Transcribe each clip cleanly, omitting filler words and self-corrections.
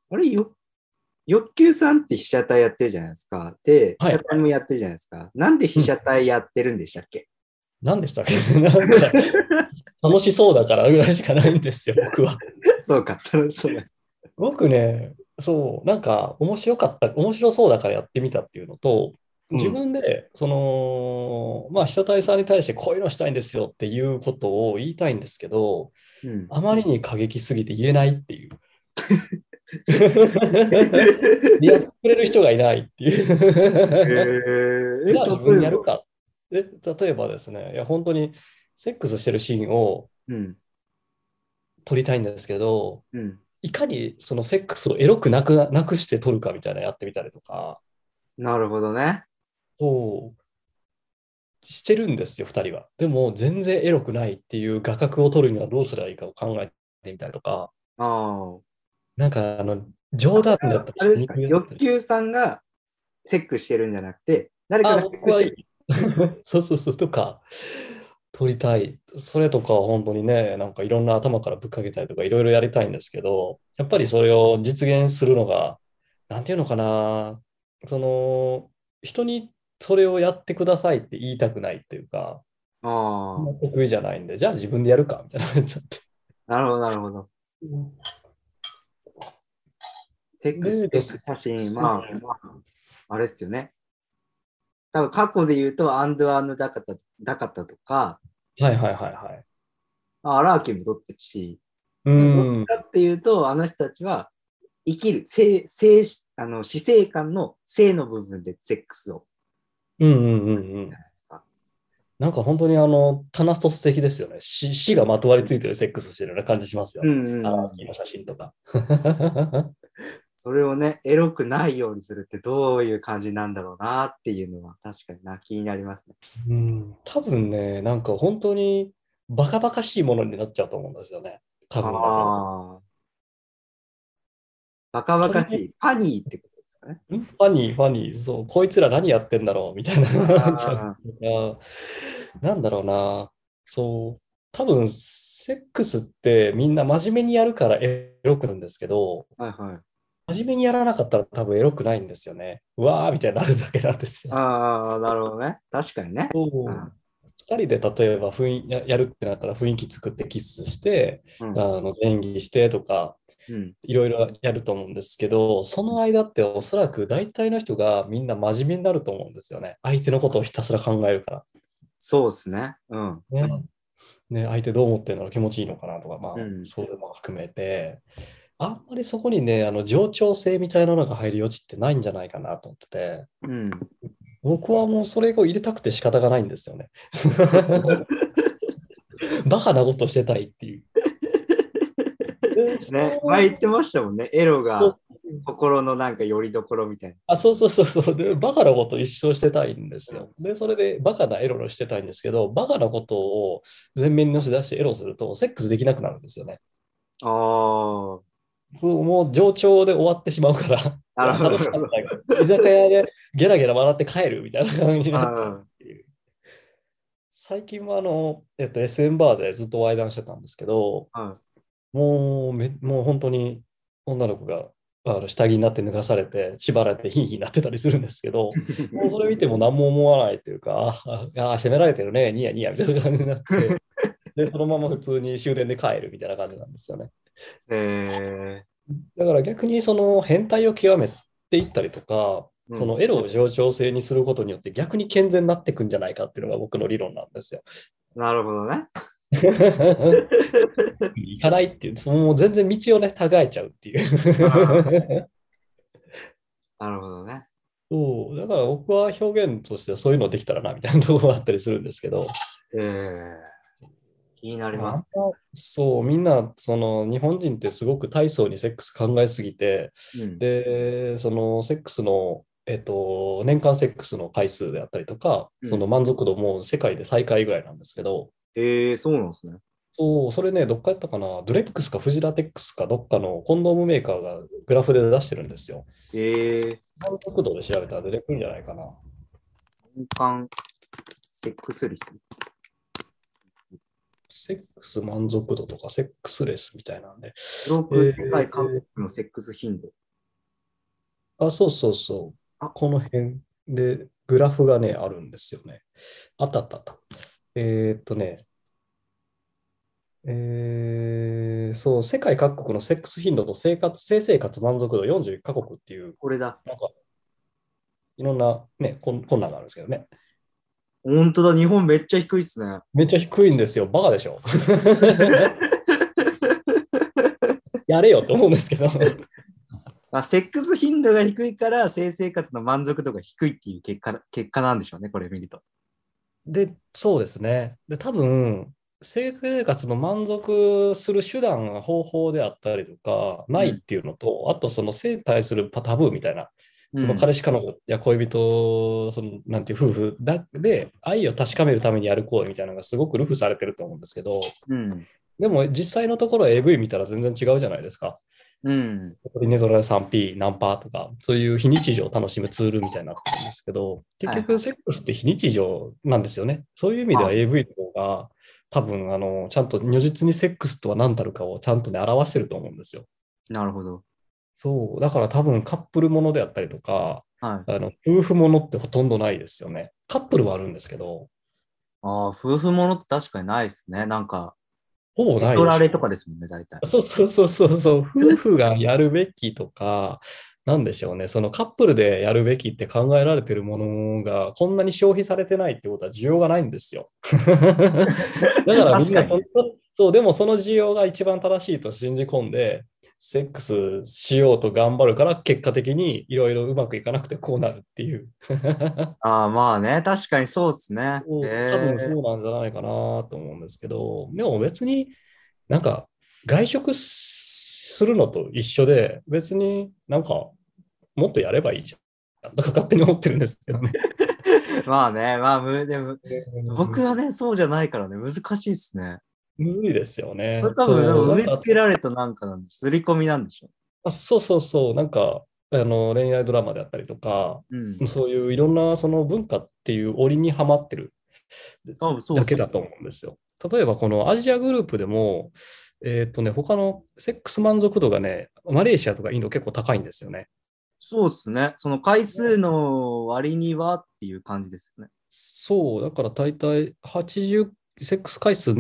あれよ、欲求さんって被写体やってるじゃないですか。で、被はい。 写体もやってるじゃないですか。なんで被うん。 写体やってるんでしたっけ？ 何でしたっけ？なんか、楽しそうだからぐらいしかないんですよ、僕は。 そうか、楽しそうだ。 僕ね、そう、なんか面白そうだからやってみたっていうのと、自うん。 分で、まあ、被写体さんに対してこういうのしたいんですよっていうことを言いたいんですけど、 うん。 あまりに過激すぎて言えないっていう。やってくれる人がいないっていう。じゃあ自分例えば。 でやるか。例えばですね、いや、本当にセックスしてるシーンをうん。 撮りたいんですけど、 うん。 いかにそのセックスをエロくなくして撮るかみたいなのやってみたりとか、 なるほどね。 そうしてるんですよ、二人は。でも、全然エロくないっていう画角を撮るにはどうすればいいかを考えてみたりとか、 ああ。 なんか、冗談だったり、 あれですか、 皮肉だったり。 欲求さんがセックスしてるんじゃなくて、誰かあ、 がセッ僕はいい。 クスしてる。 そうそうそう、とか、撮りたい。それとかは本当にね、なんかいろんな頭からぶっかけたりとかいろいろやりたいんですけど、やっぱりそれを実現するのが、なんていうのかな、その、人にそれをやってくださいって言いたくないっていうか、 ああ。 得意じゃないんで、じゃあ自分でやるかみたいな感じになっちゃって。 なるほど、なるほど。セックスで、 してる写真、まあ、あれですよね。多分過去で言うと、アンドアンドダカタとか、 はいはいはいはい。 まあ、荒木も撮ってるし、 うでもどっちん。 かっていうと、あの人たちは生きる、死生観の生の部分でセックスを。 うんうんうんうん。 じゃないですか。 なんか本当にタナストス的ですよね。死がまとわりついてるセックスしてるような感じしますよね。 うんアラうんうん。 ーキーの写真とか。 それをね、エロくないようにするってどういう感じなんだろうなっていうのは確かにな、気になりますね。 うん、多分ね、なんか本当にバカバカしいものになっちゃうと思うんですよね。多あ分だけど。 あ、バカバそれに、 カしい。ファニーってことですかね。 ファニー、そう、こいつら何やってんだろうみたいななっちゃうあとか、なんだろうな。そう、多分、セックスってみんな真面目にやるからエロくなるんですけど、 あ、はいはい。 真面目にやらなかったら多分エロくないんですよね。うわーみたいになるだけなんですよ。 ああ、なるほどね。確かにね。うそう。 ん。 二人で例えばやるってなったら雰囲気作ってキスして、 うん。 演技してとか、 うん。 いろいろやると思うんですけど、その間っておそらく大体の人がみんな真面目になると思うんですよね。相手のことをひたすら考えるから。 そうですね。うん。 ね。ね、相手どう思ってるのか気持ちいいのかなとか、まあ、 うん。 そういうのも含めて、あんまりそこにね、冗長性みたいなのが入る余地ってないんじゃないかなと思ってて、 うん。 僕はもうそれを入れたくて仕方がないんですよね。バカなことしてたいっていう。で、 ね、前言ってましたもんね。エロがそう心のなんか拠り所みたいな。 そうそうそうそう。で、バカなこと一生してたいんですよ。で、それでバカなエロをしてたいんですけど、バカなことを前面に押し出してエロすると、セックスできなくなるんですよね。 ああ、 そうもう上調で終わってしまうから、いや、 なるほど、な楽しかった。 るほど。 居酒屋でゲラゲラ笑って帰るみたいな感じになっちゃうあっていう。最近はSM バーでずっとワイダンしてたんですけど、 あ、 もう本当に女の子が下着になって脱がされて、縛られてヒーヒーなってたりするんですけど、もうそれ見ても何も思わないというか、責められてるね、ニヤニヤみたいな感じになって、で、そのまま普通に終電で帰るみたいな感じなんですよね。 えだから逆にその変態を極めていったりとか、 うん。 そのエロを冗長性にすることによって逆に健全になっていくんじゃないかっていうのが僕の理論なんですよ。 なるほどね。 行かないっていう、そのもう全然道をね、違えちゃうっていああ、 う。 なるほどね。 そう、だから僕は表現としてはそういうのできたらなみたいなところがあったりするんですけど、 気になりまあ、 ます。 そう、みんな、日本人ってすごく大層にセックス考えすぎて、 うん。 で、そのセックスの、年間セックスの回数であったりとか、 うん。 その満足度も世界で最下位ぐらいなんですけど、 そうなんですね。 そう、それね、どっかやったかな、ドレックスかフジラテックスかどっかのコンドームメーカーがグラフで出してるんですよ。 え満足度で調べたら出てくるんじゃないかな。 年間セックス率。 セックス満足度とか、セックスレスみたいなんで。 世界各国のセックス頻度。 そうそうそう。 あ、 この辺でグラフがね、あるんですよね。あったあったあった。えーっとね、そう、世界各国のセックス頻度と性生活満足度41カ国っていう、 これだ。 なんか、いろんなね、こんなんがあるんですけどね。 本当だ、日本めっちゃ低いっすね。 めっちゃ低いんですよ。バカでしょ。やれよって思うんですけど。 セックス頻度が低いから性生活の満足度が低いっていう結果なんでしょうね、これ見ると。 で、そうですね。で、多分、性生活の満足する手段が方法であったりとか、 うん。 ないっていうのと、あとその性に対するタブーみたいな、そのうん。 彼氏彼女や恋人、その、なんていう夫婦で愛を確かめるためにやる行為みたいなのがすごくルフされてると思うんですけど、 うん。 でも実際のところ AV 見たら全然違うじゃないですか。 うん。 ネトラ 3P ナンパとか、そういう非日常を楽しむツールみたいになってるんですけど、結はいはい。 局セックスって非日常なんですよね。そういう意味ではあ、 AV の方が多分ちゃんと如実にセックスとは何たるかをちゃんとね、表してると思うんですよ。 なるほど。 そう、だから多分カップルものであったりとか、 はい。 夫婦ものってほとんどないですよね。カップルはあるんですけど、 夫婦ものって確かにないですね。なんか、 ほぼエないでしょ。 トラレとかですもんね、大体。 そうそうそうそうそう、夫婦がやるべきとか、なんでしょうね、そのカップルでやるべきって考えられてるものがこんなに消費されてないってことは需要がないんですよ。だからみんな確かにね。 そう、でもその需要が一番正しいと信じ込んで、セックスしようと頑張るから、結果的にいろいろうまくいかなくてこうなるっていう。 まあね、確かにそうっすね。 多分そうなんじゃないかなと思うんですけど、でも別になんか外食するのと一緒で、別になんかもっとやればいいじゃん。とか勝手に思ってるんですけどね。 まあね、でも、僕はね、そうじゃないからね、難しいっすね。 無理ですよね。 これ多分、でそう、 も植えなんか、 付けられたなんかなんで、刷り込みなんでしょそうそうそう、なんか、恋愛ドラマであったりとか、 う。うん。 そういういろんなその文化っていう檻にはまってる多分そうっす。 だけだと思うんですよ。例えばこのアジアグループでも、他のセックス満足度がね、マレーシアとかインド結構高いんですよね。 そうっすね。その回数の割にはっていう感じですよね。 そう、だから大体80、セックス回数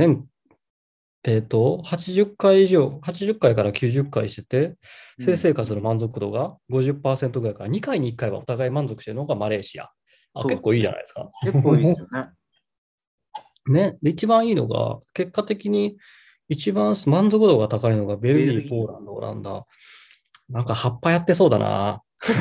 80回以上、80回から90回してて、 うん。 性生活の満足度が50%ぐらいから、2回に1回はお互い満足してるのがマレーシア。結構いいじそうっすね。 ゃないですか。 結構いいっすよね。 ね。で、一番いいのが、結果的に一番満足度が高いのがベルギー、ポベルギーランド、オランダ。なんか葉っぱやってそうだな。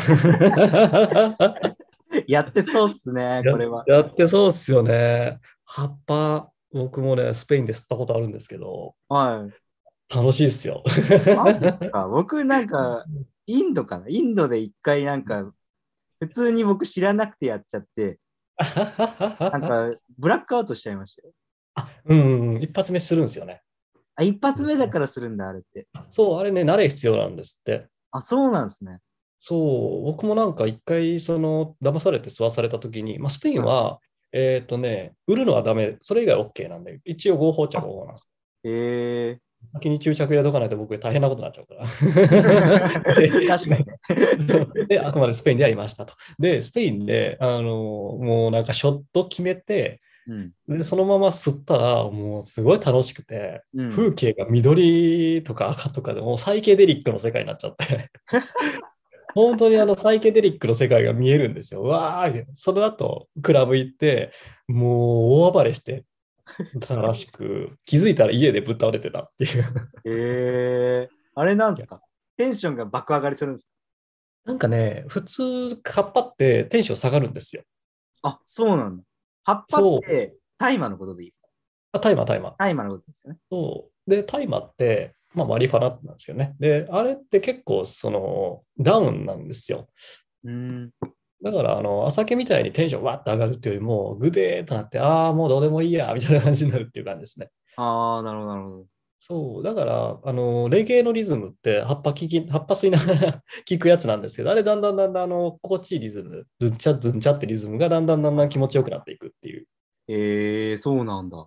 ー。やってそうっすね、これは。 やってそうっすよね。葉っぱ、僕もね、スペインで吸ったことあるんですけど、 はい。 楽しいっすよ。 マジっすか？僕なんか、インドかな、インドで一回なんか、普通に僕知らなくてやっちゃって、なんか、ブラックアウトしちゃいましたよ。 うん、一発目するんですよね。 一発目だからするんだ、あれって。 そう、あれね、慣れ必要なんですって。 そうなんですね。 そう、僕もなんか一回、騙されて吸わされたときに、スペインはい。 は、売るのはダメ、それ以外 OK なんで、一応合法っちゃあ、 合法なんです。 え先に注着入れとかないと僕大変なことになっちゃうから。 確かにね。 で、あくまでスペインでやりましたと。で、スペインで、もうなんかショット決めて、 うん。 で、そのまま吸ったら、もうすごい楽しくて、 うん。 風景が緑とか赤とかでもうサイケデリックの世界になっちゃって、本当にサイケデリックの世界が見えるんですよ。うわー、その後、クラブ行って、もう大暴れしてたらしく、気づいたら家でぶっ倒れてたっていう。 あれなんいやですか？テンションが爆上がりするんですなんかね、普通、カッパってテンション下がるんですよ。 か？そうなんだ。葉っぱっそう。 て大麻のことでいいですか？ タイマー、タイマー。 大麻のことですよね。 そう。で、タイマーって、マリファナなんですよね。で、あれって結構、ダウンなんですよ。 うーん。 だから、朝酒みたいにテンションわって上がるっていうよりも、グデーとなって、ああ、もうどうでもいいや、みたいな感じになるっていう感じですね。 なるほど、なるほど。 そう。だから、レゲエのリズムって、葉っぱ吸いながら聞くやつなんですけど、あれ、だんだんだんだん、心地いいリズム、ズンチャってリズムがだんだんだんだん気持ちよくなっていくっていう。 そうなんだ。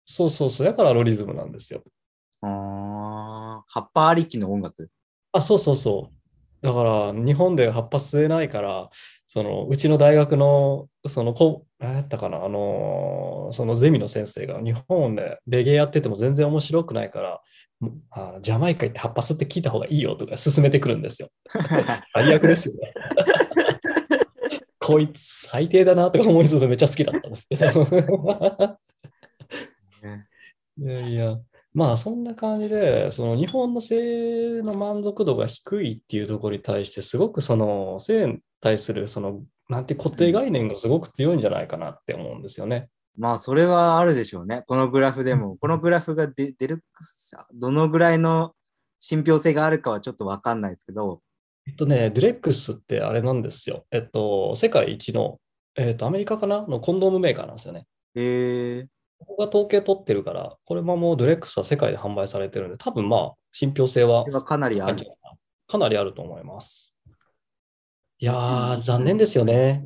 そうそうそう。だからロリズムなんですよ。 葉っぱありきの音楽。 あ、そうそうそう。だから、日本で葉っぱ吸えないから、うちの大学の、何やったかな、そのゼミの先生が、日本でレゲエやってても全然面白くないから、ジャマイカ行って葉っぱ吸って聞いた方がいいよとか勧めてくるんですよ。最悪ですよね。こいつ最低だなとか思いつつめっちゃ好きだったんですけど。 ね。 いやいや、まあそんな感じで、その日本の性の満足度が低いっていうところに対して、すごくその性に対するなんて固定うん。 概念がすごく強いんじゃないかなって思うんですよね。 まあ、それはあるでしょうね。このグラフでも。このグラフがデルクス社、どのぐらいの信憑性があるかはちょっとわかんないですけど、 デュレックスってあれなんですよ。世界一の、アメリカかなのコンドームメーカーなんですよね。 えー、 ここが統計取ってるから、これももうデュレックスは世界で販売されてるんで、多分まあ、信憑性はこれはかなりある。 高いんじゃないかな。かなりあると思います。いやー、 うん。 残念ですよね。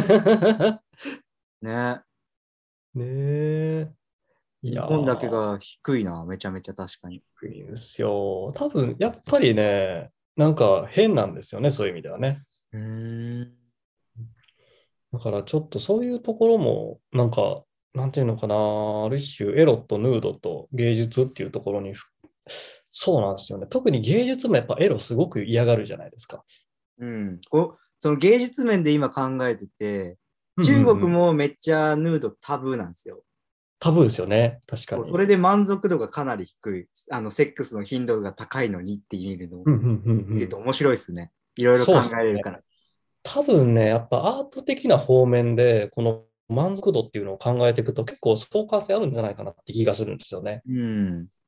ね。 ねえ。いや日本だけー、 が低いな。めちゃめちゃ確かに。 いいですよ。多分、やっぱりね、なんか変なんですよね、そういう意味ではね。 うーん。 だからちょっとそういうところも、なんか、なんていうのかな、ある種、エロとヌードと芸術っていうところに、そうなんですよね。特に芸術もやっぱエロすごく嫌がるじゃないですか。 うん。その芸術面で今考えてて、 うんうんうん。 中国もめっちゃヌードタブーなんですよ。 タブーですよね。確かに。 それで満足度がかなり低い。セックスの頻度が高いのにって見るの、 うんうんうんうん。 見ると面白いですね。いろいろ考そうっすね。 えれるから。 多分ね、やっぱアート的な方面で、この満足度っていうのを考えていくと結構相関性あるんじゃないかなって気がするんですよね。 うん。